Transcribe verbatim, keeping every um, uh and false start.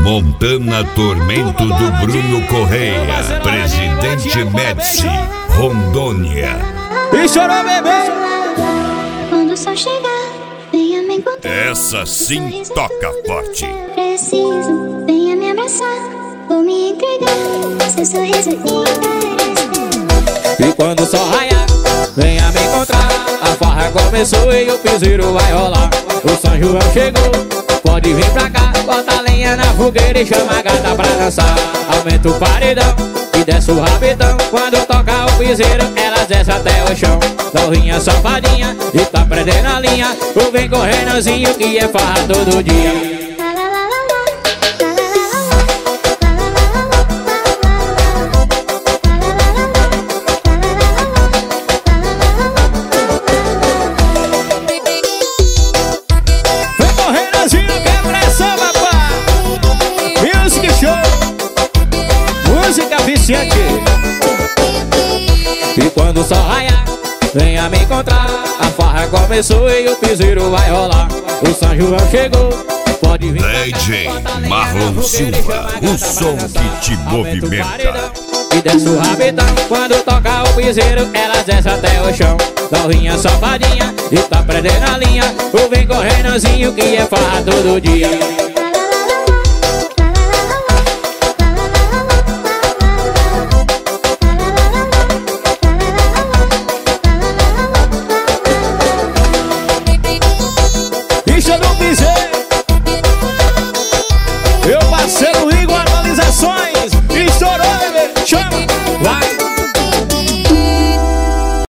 Montana Tormento do Bruno Correia, Presidente Médici, Rondônia. E chorou, bebê. Quando o sol chegar, venha me encontrar. Essa sim toca forte. Preciso, venha me abraçar. Vou me entregar, seu sorriso e quando o sol raiar, venha me encontrar. A farra começou e o piseiro vai rolar. O São João chegou, pode vir pra cá. Bota a lenha na fogueira e chama a gata pra dançar. Aumenta o paredão e desce o rabetão. Quando toca o piseiro, elas descem até o chão. Novinha safadinha e tá prendendo a linha. O vem correndozinho que é farra todo dia. E quando o sol raiar, venha me encontrar. A farra começou e o piseiro vai rolar. O São João chegou, pode vir. D J Marlon Silva, o som que te movimenta. E desce o rabetão, quando toca o piseiro, elas descem até o chão. Novinha safadinha e tá prendendo a linha. O vem correndozinho que é farra todo dia.